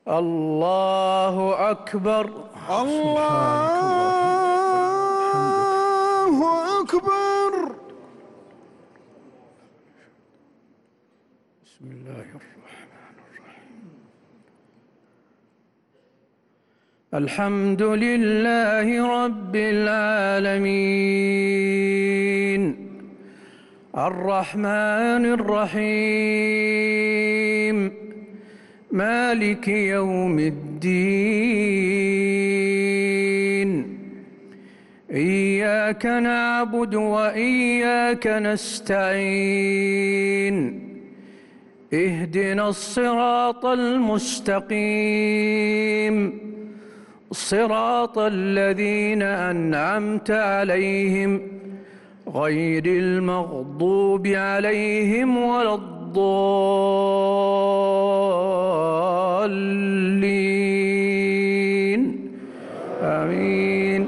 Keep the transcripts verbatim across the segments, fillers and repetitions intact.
الله أكبر. الله أكبر. بسم الله الرحمن الرحيم. الحمد لله رب العالمين الرحمن الرحيم مالك يوم الدين إياك نعبد وإياك نستعين اهدنا الصراط المستقيم صراط الذين أنعمت عليهم غير المغضوب عليهم ولا الضالين آمين.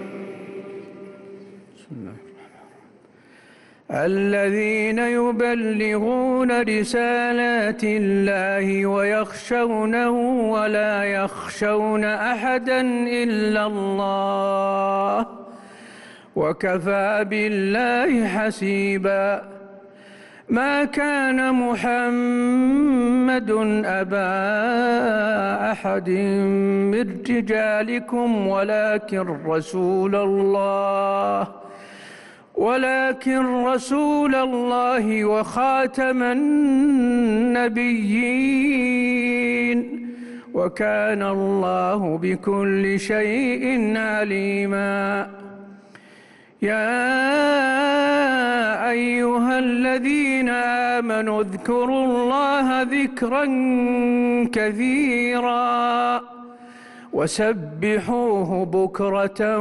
بسم الله الرحمن الرحيم. الذين يبلغون رسالات الله ويخشونه ولا يخشون أحدا إلا الله وكفى بالله حسيبا. ما كان محمد أبا أحد من رجالكم ولكن رسول الله ولكن رسول الله وخاتم النبيين وكان الله بكل شيء عليما. يا أيها الذين آمنوا اذكروا الله ذكرا كثيرا وسبحوه بكرة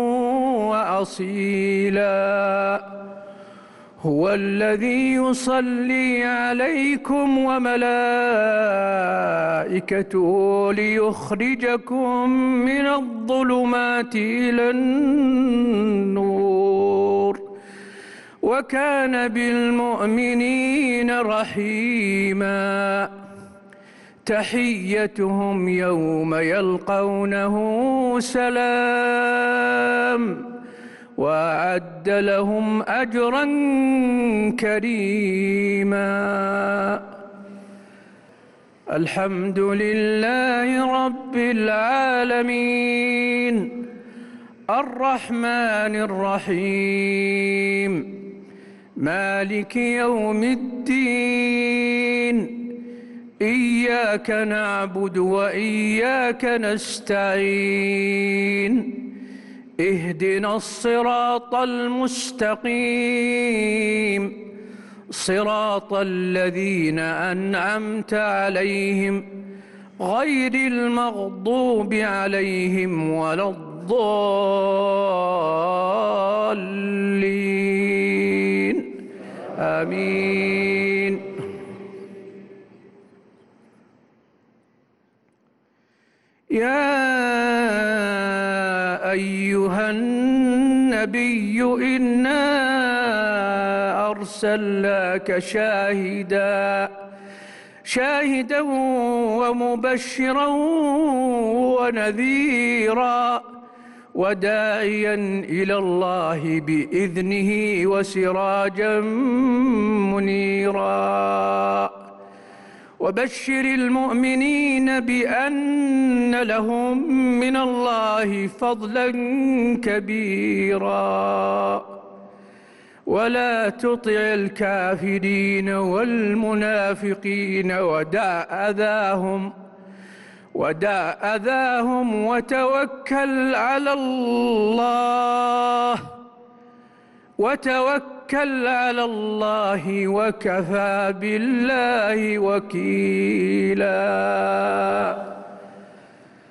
وأصيلا. هو الذي يصلي عليكم وملائكته ليخرجكم من الظلمات إلى النور وكان بالمؤمنين رحيما. تحيتهم يوم يلقونه سلام وأعد لهم أجرا كريما. الحمد لله رب العالمين الرحمن الرحيم مالك يوم الدين إياك نعبد وإياك نستعين اهدنا الصراط المستقيم صراط الذين أنعمت عليهم غير المغضوب عليهم ولا الضالين آمين. يا أيها النبي إنا أرسلناك شاهدا شاهدا ومبشرا ونذيرا وداعيا إلى الله بإذنه وسراجا منيرا. وبشر المؤمنين بأن لهم من الله فضلا كبيرا ولا تطع الكافرين والمنافقين ودع أذاهم ودع أذاهم وتوكل على الله وتوكل على الله وكفى بالله وكيلا.